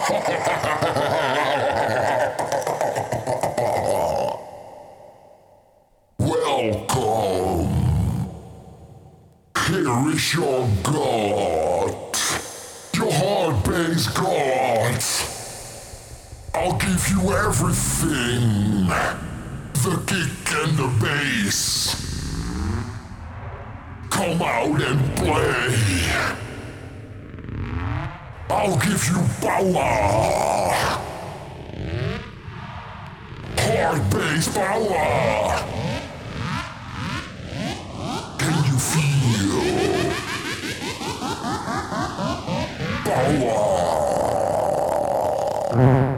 Welcome. Here is your God. Your heart based God. I'll give you everything. The kick and the bass. Come out and play. I'll give you power. Heart-based power. Can you feel power?